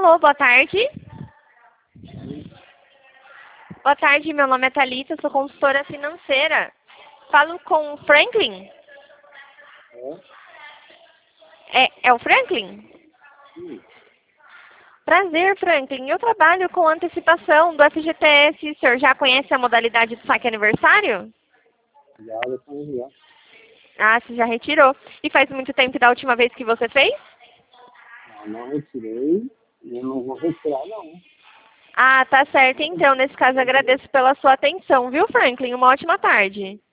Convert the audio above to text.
Alô, boa tarde. Boa tarde, meu nome é Thalita, sou consultora financeira. Falo com o Franklin? É o Franklin? Sim. Prazer, Franklin. Eu trabalho com antecipação do FGTS. O senhor já conhece a modalidade do saque aniversário? Já depois já. Ah, você já retirou. E faz muito tempo da última vez que você fez? Não retirei e eu não vou retirar não. Ah, tá certo. Então, nesse caso, agradeço pela sua atenção, viu, Franklin? Uma ótima tarde.